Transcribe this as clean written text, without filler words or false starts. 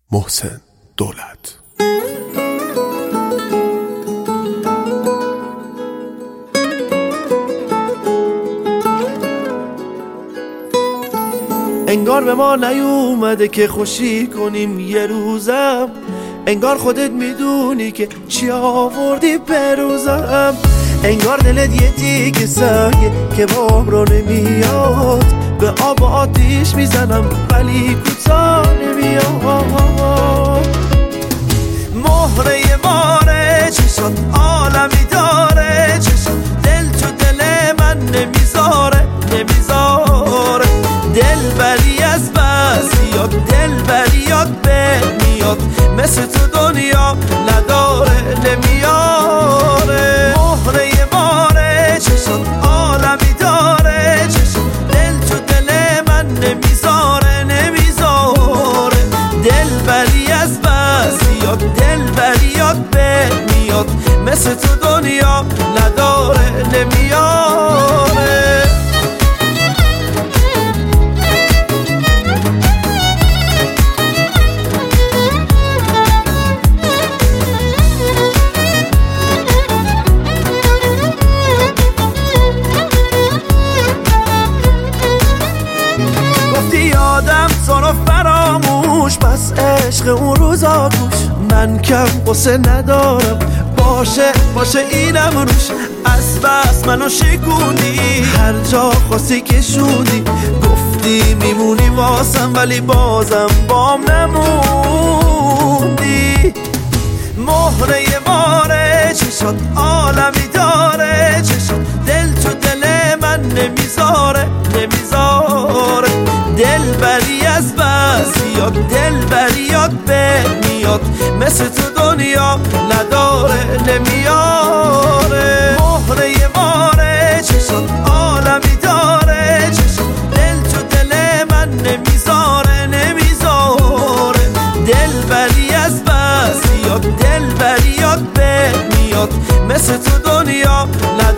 محسن دولت. انگار به ما نیومده که خوشی کنیم یه روزم، انگار خودت میدونی که چی آوردی بروزم، انگار دلت یه تیک سنگه که بام رو نمیاد، به آب و آتیش میزنم ولی کوتاه نمیاد. مهره ماره چشات عالمی داره، چشات دل تو دل من نمیذاره نمیذاره، دل بری از بسیات دل بریات به میاد، مثل تو دنیا نداره نمیاره. مهره ماره چشات عالمی داره، چشات دل تو دل من نمیذاره نمیذاره، دل بری از بسیات دل بریات به میاد، مثل تو دنیا نداره نمیاره. یادم تو فراموش، بس عشق اون روزا گوش، من کم قصه ندارم، باشه باشه اینم روش، از بس منو شکوندی، هر جا خواستی کشوندی، گفتی میمونی واسم ولی بازم بام نموندی. مهره ماره چشات عالمی داره، چشات دل تو دل من نمیذاره نمیذاره، دل بری از بسیات دل بریات به میاد، مثل تو دنیا نداره نمیاره. مهره ماره چشات عالمی داره، چشات دل تو دل من نمیذاره نمیذاره، دل بری از بسیات دل بریات به میاد، مثل تو دنیا